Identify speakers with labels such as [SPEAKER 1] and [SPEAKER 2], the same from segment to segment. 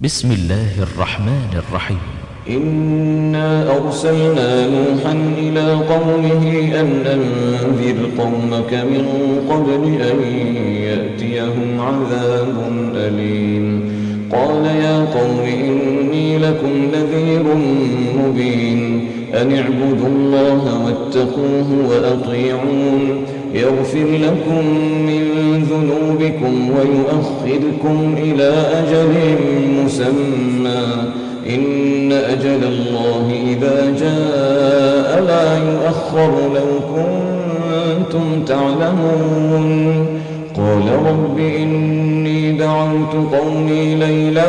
[SPEAKER 1] بسم الله الرحمن الرحيم.
[SPEAKER 2] إنا أرسلنا نوحا إلى قومه أن أنذر قومك من قبل أن يأتيهم عذاب أليم. قال يا قوم إني لكم نذير مبين أن اعبدوا الله واتقوه وأطيعون يغفر لكم من ذنوبكم ويؤخركم إلى أجل مسمى إن أجل الله إذا جاء لا يؤخر لو كنتم تعلمون. قال رب إني دعوت قومي ليلا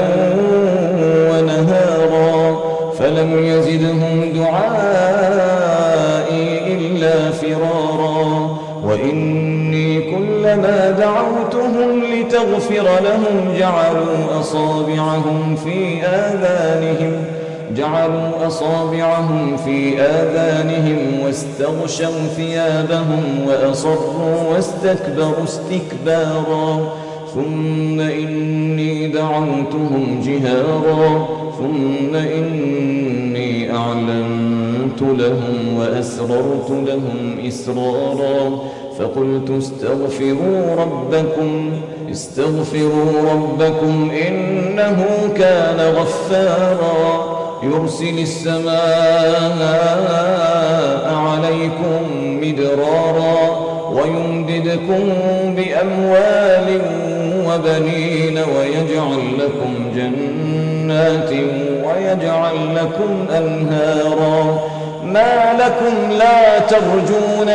[SPEAKER 2] ونهارا فلم يزدهم دعائي إلا فرارا وإني كلما دعوتهم لتغفر لهم جعلوا أصابعهم في آذانهم واستغشوا ثيابهم وأصروا واستكبروا استكبارا ثم إني دعوتهم جهارا ثم إني أعلنت لهم وأسررت لهم إسرارا فقلت استغفروا ربكم إنه كان غفارا يرسل السماء عليكم مدرارا ويمددكم بأموال وبنين ويجعل لكم جنات ويجعل لكم أنهارا ما لكم لا ترجون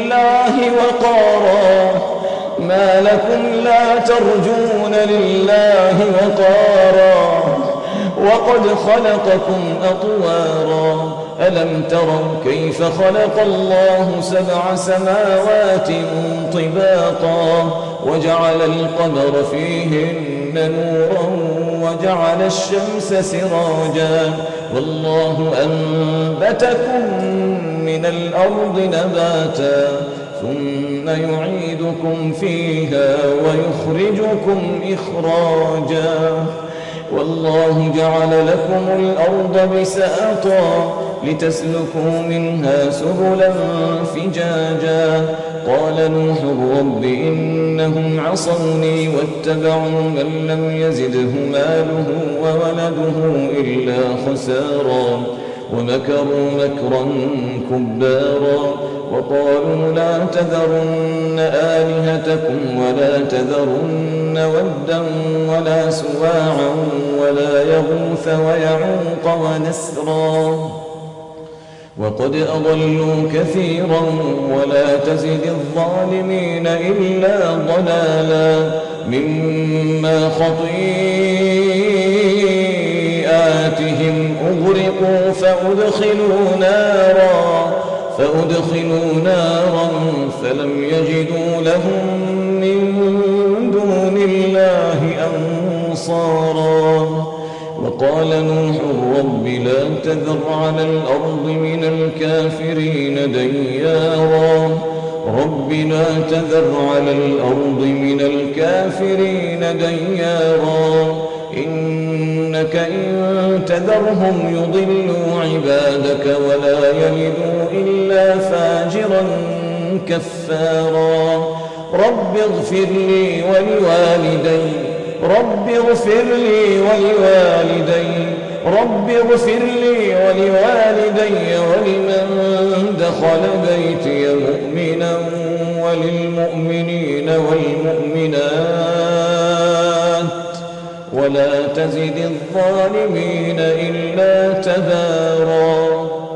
[SPEAKER 2] لله وقارا وقد خلقكم أطوارا ألم تروا كيف خلق الله 7 سماوات طباقا وجعل القمر فيهن نورا وجعل الشمس سراجا والله أنبتكم من الأرض نباتا ثم يعيدكم فيها ويخرجكم إخراجا والله جعل لكم الأرض بساطا لتسلكوا منها سبلا فجاجا قال نوح رب إنهم عصوني واتبعوا من لم يزده ماله وولده إلا خسارا ومكروا مكرا كبارا وقالوا لا تذرن آلهتكم ولا تذرن ودا ولا سواعا ولا يغوث ويعوق ونسرا وقد أضلوا كثيرا ولا تزد الظالمين إلا ضلالا مما خطيئاتهم أغرقوا فأدخلوا نارا فلم يجدوا لهم من دون الله أنصارا وقال نوح رب لا تذر على الأرض من الكافرين ديارا إنك إن تذرهم يضلوا عبادك ولا يلدوا إلا فاجرا كفارا رب اغفر لي ولوالدي ولمن دخل بيتي مؤمنا وللمؤمنين والمؤمنات ولا تزد الظالمين إلا تبارا.